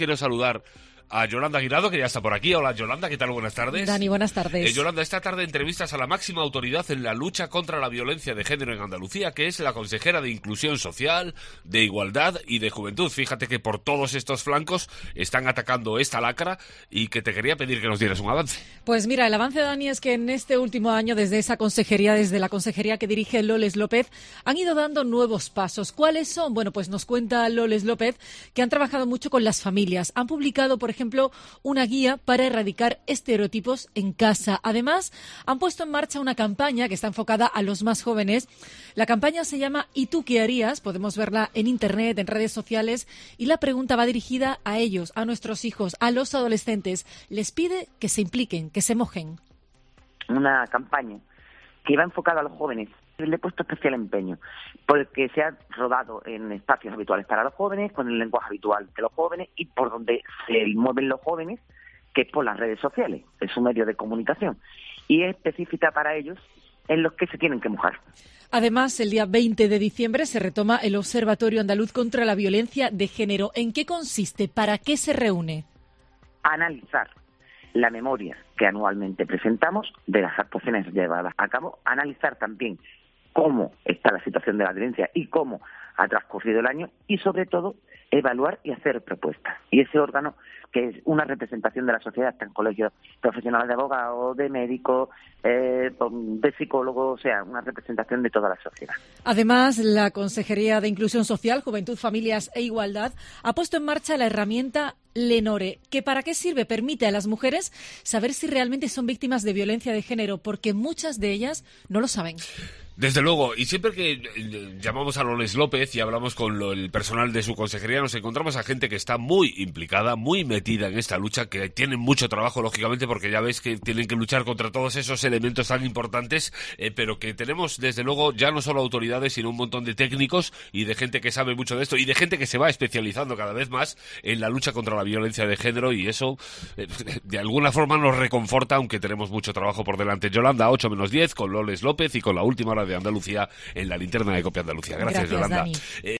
Quiero saludar a Yolanda Guirado, que ya está por aquí. Hola, Yolanda, ¿qué tal? Buenas tardes. Dani, buenas tardes. Yolanda, esta tarde entrevistas a la máxima autoridad en la lucha contra la violencia de género en Andalucía, que es la consejera de Inclusión Social, de Igualdad y de Juventud. Fíjate que por todos estos flancos están atacando esta lacra y que te quería pedir que nos dieras un avance. Pues mira, el avance, Dani, es que en este último año, desde la consejería que dirige Loles López, han ido dando nuevos pasos. ¿Cuáles son? Bueno, pues nos cuenta Loles López que han trabajado mucho con las familias. Han publicado, por ejemplo, una guía para erradicar estereotipos en casa. Además, han puesto en marcha una campaña que está enfocada a los más jóvenes. La campaña se llama ¿Y tú qué harías? Podemos verla en internet, en redes sociales, y la pregunta va dirigida a ellos, a nuestros hijos, a los adolescentes. Les pide que se impliquen, que se mojen. Una campaña que va enfocada a los jóvenes. Le he puesto especial empeño porque se ha rodado en espacios habituales para los jóvenes, con el lenguaje habitual de los jóvenes y por donde se mueven los jóvenes, que es por las redes sociales, es un medio de comunicación y es específica para ellos en los que se tienen que mojar. Además, el día 20 de diciembre se retoma el Observatorio Andaluz contra la Violencia de Género. ¿En qué consiste? ¿Para qué se reúne? Analizar la memoria que anualmente presentamos de las actuaciones llevadas a cabo, analizar también cómo está la situación de la violencia y cómo ha transcurrido el año y, sobre todo, evaluar y hacer propuestas. Y ese órgano, que es una representación de la sociedad, está en colegios profesionales de abogados, de médicos, de psicólogos, o sea, una representación de toda la sociedad. Además, la Consejería de Inclusión Social, Juventud, Familias e Igualdad ha puesto en marcha la herramienta Lenore, que ¿para qué sirve? Permite a las mujeres saber si realmente son víctimas de violencia de género, porque muchas de ellas no lo saben. Desde luego, y siempre que llamamos a Loles López y hablamos con el personal de su consejería, nos encontramos a gente que está muy implicada, muy metida en esta lucha, que tienen mucho trabajo, lógicamente, porque ya ves que tienen que luchar contra todos esos elementos tan importantes, pero que tenemos, desde luego, ya no solo autoridades, sino un montón de técnicos y de gente que sabe mucho de esto y de gente que se va especializando cada vez más en la lucha contra la violencia de género, y eso, de alguna forma, nos reconforta, aunque tenemos mucho trabajo por delante. Yolanda, 8 menos 10, con Loles López y con la última hora de Andalucía en la linterna de COPE Andalucía. Gracias, Yolanda. Dani.